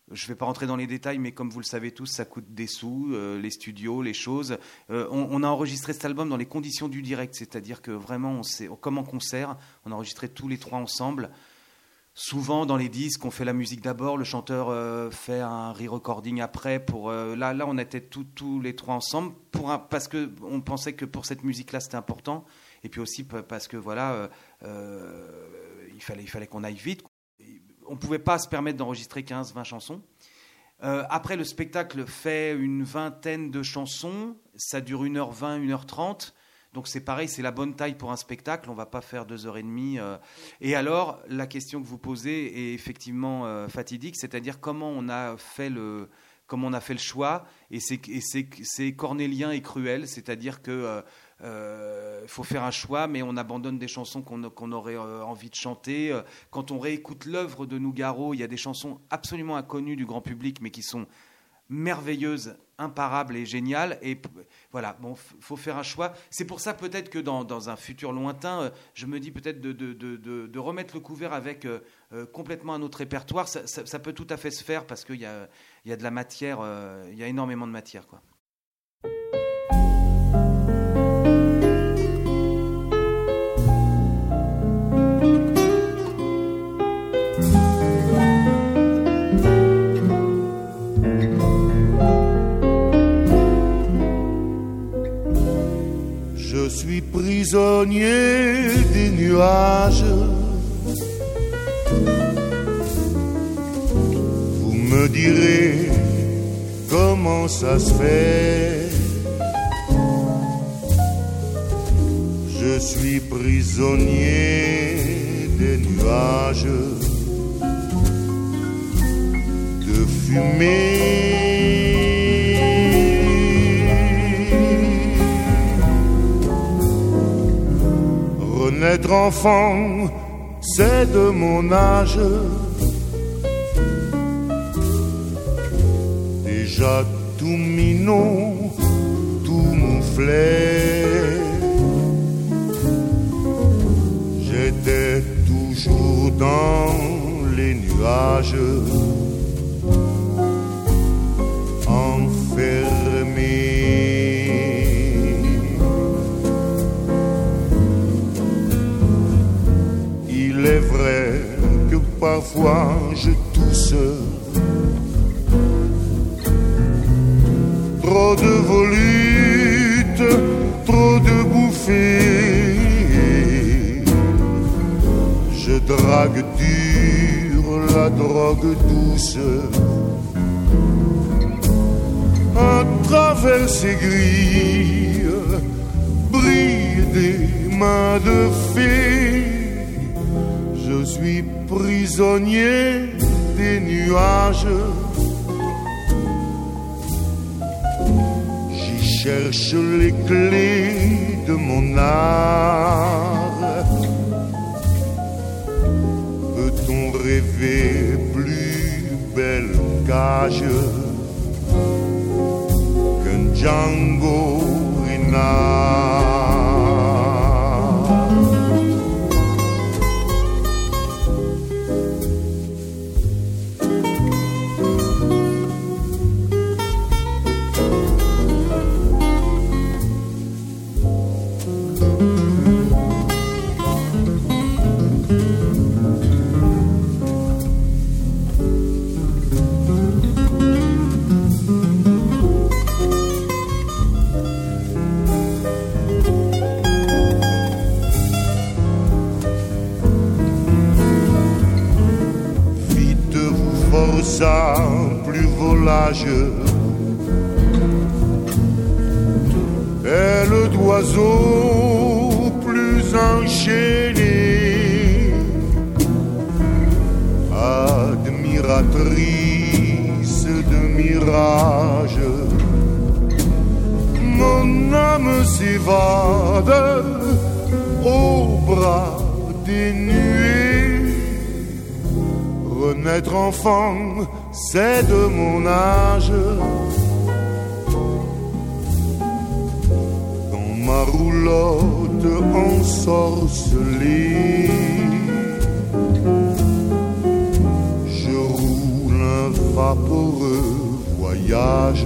S2: je ne vais pas rentrer dans les détails, mais comme vous le savez tous, ça coûte des sous, les studios, les choses. On a enregistré cet album dans les conditions du direct, c'est-à-dire que vraiment, comme en concert, on a enregistré tous les 3 ensemble. Souvent, dans les disques, on fait la musique d'abord, le chanteur fait un re-recording après. Là, on était tous les 3 ensemble, parce qu'on pensait que pour cette musique-là, c'était important. Et puis aussi parce que, voilà, il fallait qu'on aille vite. On ne pouvait pas se permettre d'enregistrer 15-20 chansons. Après, le spectacle fait une 20aine de chansons. Ça dure 1h20, 1h30. Donc c'est pareil, c'est la bonne taille pour un spectacle. On ne va pas faire 2h30. Et alors, la question que vous posez est effectivement fatidique. C'est-à-dire comment on a fait le choix. Et c'est cornélien et cruel. C'est-à-dire que... faut faire un choix, mais on abandonne des chansons qu'on aurait envie de chanter. Quand on réécoute l'œuvre de Nougaro, il y a des chansons absolument inconnues du grand public, mais qui sont merveilleuses, imparables et géniales. Et voilà, bon, faut faire un choix. C'est pour ça peut-être que dans un futur lointain, je me dis peut-être de remettre le couvert avec complètement un autre répertoire. Ça peut tout à fait se faire parce qu'il y a de la matière, il y a énormément de matière, quoi.
S8: Je suis prisonnier des nuages. Vous me direz comment ça se fait. Je suis prisonnier des nuages de fumée. Naître enfant, c'est de mon âge. Déjà tout minot, tout mouflé. J'étais toujours dans les nuages, enfermé. Il est vrai que parfois je tousse. Trop de volutes, trop de bouffées. Je drague dur la drogue douce. À travers ces grilles brillent des mains de fées. Je suis prisonnier des nuages. J'y cherche les clés de mon art. Peut-on rêver plus belle cage qu'un Django Reinhardt? Ça, plus volage, aile d'oiseau plus enchaînée, admiratrice de mirage. Mon âme s'évade au bras dénué. Renaître enfant, c'est de mon âge. Dans ma roulotte ensorcelée, je roule un vaporeux voyage.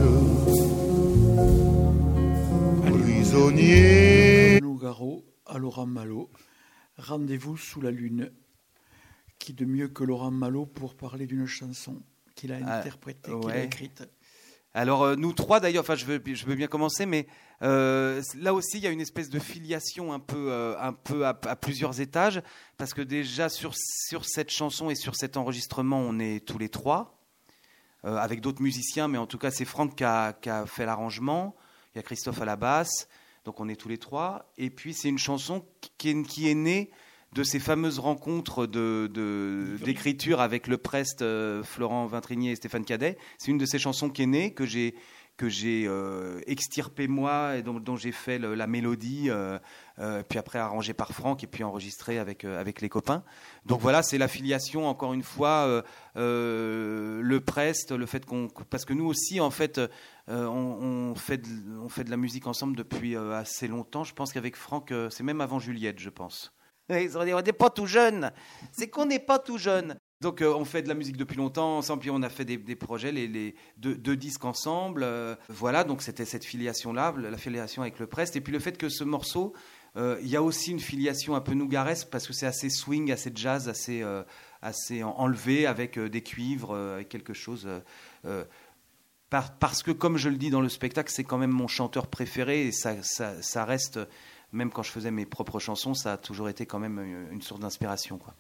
S8: Prisonnier.
S1: Nougaro à Laurent Malo. Rendez-vous sous la lune. Qui de mieux que Laurent Malo pour parler d'une chanson qu'il a interprétée, qu'il a écrite.
S2: Alors nous trois d'ailleurs, enfin je veux bien commencer, mais là aussi il y a une espèce de filiation un peu à plusieurs étages, parce que déjà sur cette chanson et sur cet enregistrement on est tous les trois, avec d'autres musiciens, mais en tout cas c'est Franck qui a fait l'arrangement, il y a Christophe à la basse, donc on est tous les trois, et puis c'est une chanson qui est née de ces fameuses rencontres d'écriture avec le Prest, Florent Vintrignier et Stéphane Cadet. C'est une de ces chansons qui est née, que j'ai extirpée moi et dont j'ai fait la mélodie, puis après arrangée par Franck et puis enregistrée avec les copains. Donc voilà, c'est l'affiliation, encore une fois, le Prest, le fait parce que nous aussi, en fait, on fait de la musique ensemble depuis assez longtemps. Je pense qu'avec Franck, c'est même avant Juliette, je pense. Ils ont dit, on n'est pas tout jeune. C'est qu'on n'est pas tout jeune. Donc on fait de la musique depuis longtemps ensemble, puis on a fait des projets, les deux disques ensemble. Voilà, donc c'était cette filiation-là, la filiation avec le Prest. Et puis le fait que ce morceau, il y a aussi une filiation un peu nougaresque, parce que c'est assez swing, assez jazz, assez enlevé, avec des cuivres, avec quelque chose... parce que, comme je le dis dans le spectacle, c'est quand même mon chanteur préféré, et ça reste... Même quand je faisais mes propres chansons, ça a toujours été quand même une source d'inspiration, quoi.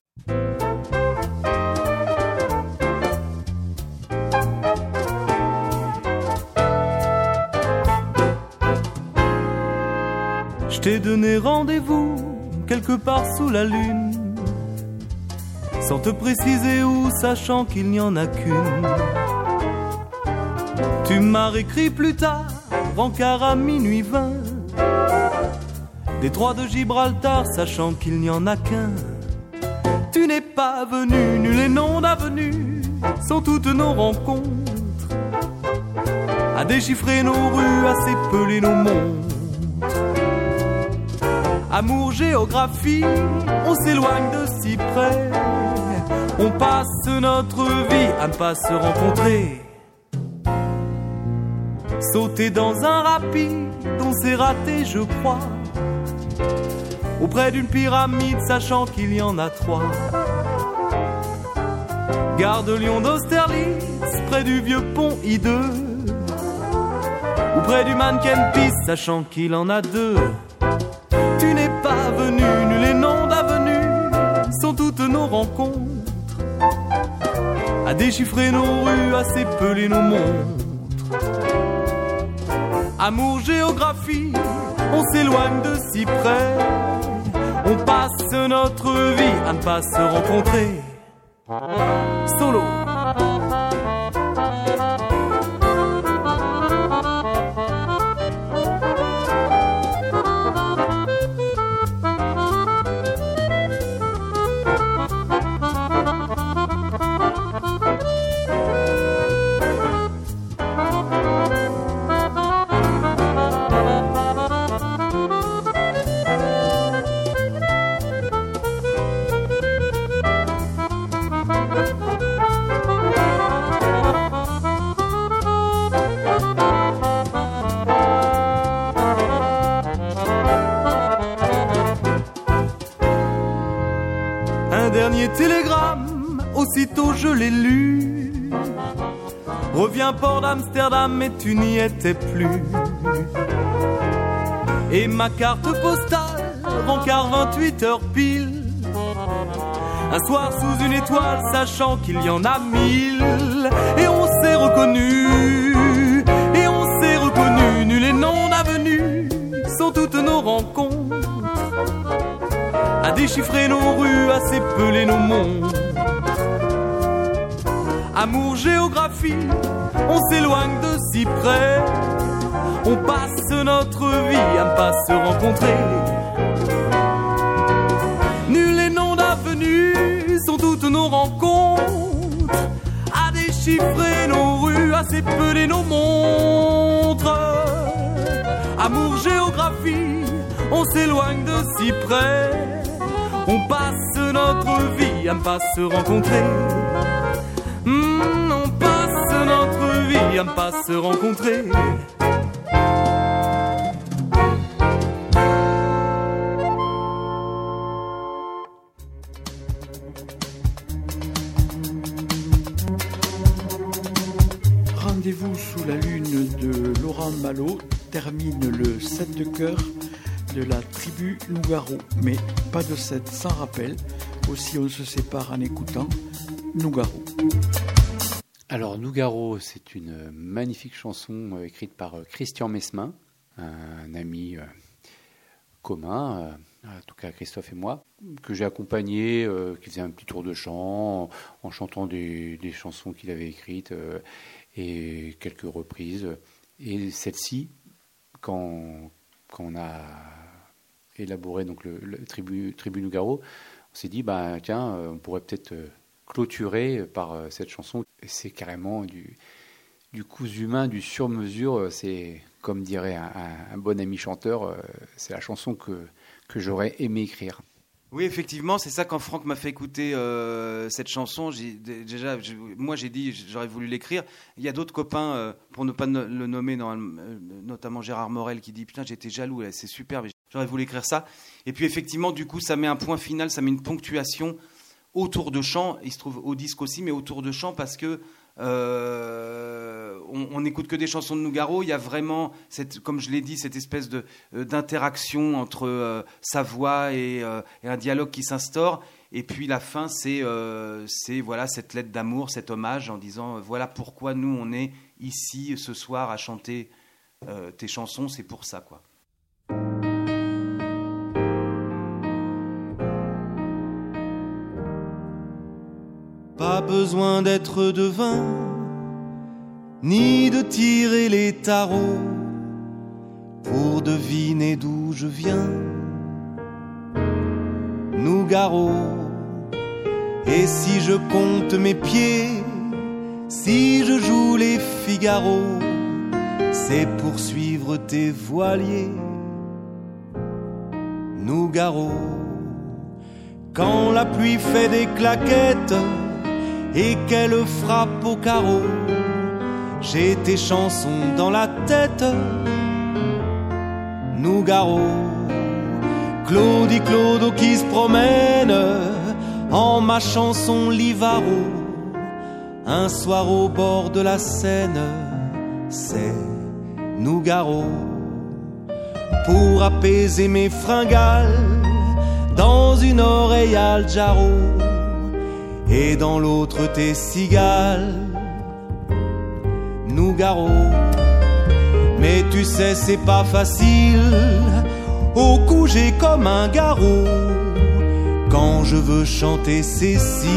S6: Je t'ai donné rendez-vous quelque part sous la lune, sans te préciser où, sachant qu'il n'y en a qu'une. Tu m'as réécrit plus tard, rencard à minuit 20, Détroit de Gibraltar, sachant qu'il n'y en a qu'un. Tu n'es pas venu, nul et non d'avenue sont toutes nos rencontres, à déchiffrer nos rues, à s'épeler nos montres. Amour, géographie, on s'éloigne de si près, on passe notre vie à ne pas se rencontrer. Sauter dans un rapide, on s'est raté, je crois, auprès d'une pyramide, sachant qu'il y en a 3. Gare de Lyon d'Austerlitz, près du vieux pont hideux, ou près du Mannequin Piste, sachant qu'il en a 2. Tu n'es pas venu, nul et non d'avenue sont toutes nos rencontres, à déchiffrer nos rues, à s'épeler nos montres. Amour, géographie, on s'éloigne de si près, on passe notre vie à ne pas se rencontrer. Solo. Télégramme, aussitôt je l'ai lu. Reviens port d'Amsterdam, mais tu n'y étais plus. Et ma carte postale, rencard 28 heures pile. Un soir sous une étoile, sachant qu'il y en a 1000. Et on s'est reconnu, et on s'est reconnu. Nul et non d'avenue sont toutes nos rencontres, à déchiffrer nos rues, à s'épeler nos mondes. Amour, géographie, on s'éloigne de si près, on passe notre vie à ne pas se rencontrer. Nul et non d'avenue sont toutes nos rencontres, à déchiffrer nos rues, à s'épeler nos montres. Amour, géographie, on s'éloigne de si près, on passe notre vie à ne pas se rencontrer. On passe notre vie à ne pas se rencontrer.
S1: Rendez-vous sous la lune de Laurent Malo termine le 7 de cœur de la tribu Nougaro. Mais pas de 7 sans rappel. Aussi on se sépare en écoutant Nougaro.
S3: Alors Nougaro, c'est une magnifique chanson écrite par Christian Mesmin, un ami commun, en tout cas Christophe et moi, que j'ai accompagné, qui faisait un petit tour de chant en chantant des chansons qu'il avait écrites et quelques reprises. Et celle-ci, quand on a élaboré donc le tribu Nougaro, on s'est dit, tiens, on pourrait peut-être clôturer par cette chanson. C'est carrément du cousu humain, du sur-mesure. C'est, comme dirait un bon ami chanteur, c'est la chanson que j'aurais aimé écrire.
S2: Oui, effectivement, c'est ça. Quand Franck m'a fait écouter cette chanson, moi j'ai dit j'aurais voulu l'écrire. Il y a d'autres copains, pour ne pas le nommer, notamment Gérard Morel, qui dit putain, j'étais jaloux, là, c'est superbe, j'aurais voulu écrire ça. Et puis effectivement, du coup, ça met un point final, ça met une ponctuation autour de chant. Il se trouve au disque aussi, mais autour de chant, parce que on n'écoute que des chansons de Nougaro. Il y a vraiment, comme je l'ai dit, cette espèce d'interaction entre sa voix et un dialogue qui s'instaure. Et puis la fin, c'est voilà, cette lettre d'amour, cet hommage en disant voilà pourquoi nous on est ici ce soir à chanter tes chansons, c'est pour ça, quoi.
S6: Pas besoin d'être devin, ni de tirer les tarots pour deviner d'où je viens. Nougaro, et si je compte mes pieds, si je joue les Figaro, c'est pour suivre tes voiliers. Nougaro, quand la pluie fait des claquettes et qu'elle frappe au carreau, j'ai tes chansons dans la tête. Nougaro, Claudie Clodo qui se promène en ma chanson Livaro. Un soir au bord de la Seine, c'est Nougaro. Pour apaiser mes fringales, dans une oreille al jarro, et dans l'autre tes cigales. Nougaro, mais tu sais c'est pas facile, au cou j'ai comme un garrot quand je veux chanter Cécile.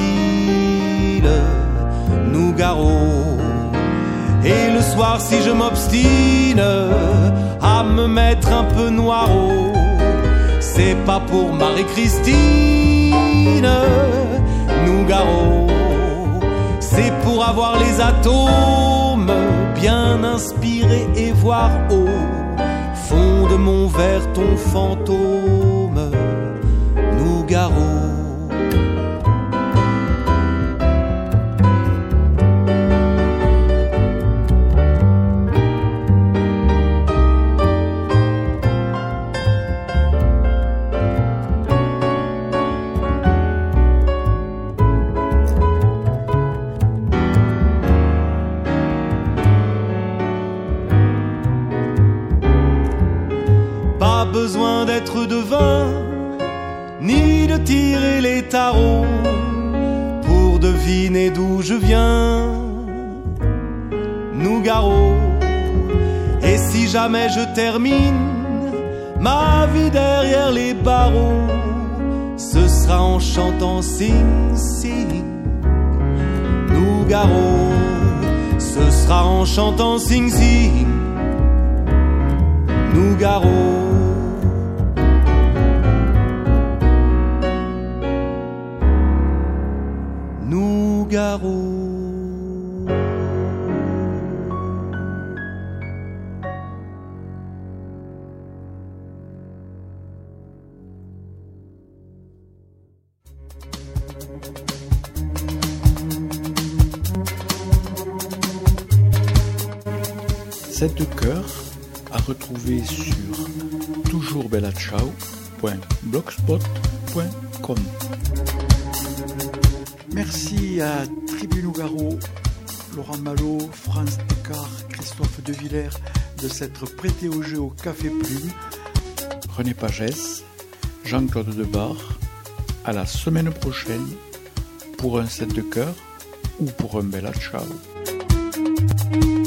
S6: Nougaro, et le soir si je m'obstine à me mettre un peu noiro, c'est pas pour Marie-Christine. Nougaro, c'est pour avoir les atomes bien inspirés et voir au fond de mon verre ton fantôme. Nougaro. Besoin d'être devin, ni de tirer les tarots pour deviner d'où je viens. Nougaro, et si jamais je termine ma vie derrière les barreaux, ce sera en chantant Sing Sing. Nougaro, ce sera en chantant Sing Sing. Nougaro. Nougaro.
S1: 7 de cœur à retrouver sur toujourspellacciao.blogspot.com. Merci à Tribu Nougaro, Laurent Malo, France Descartes, Christophe De Villers de s'être prêté au jeu au Café Plume, René Pagès, Jean-Claude Debar. À la semaine prochaine pour un 7 de cœur ou pour un bel ciao.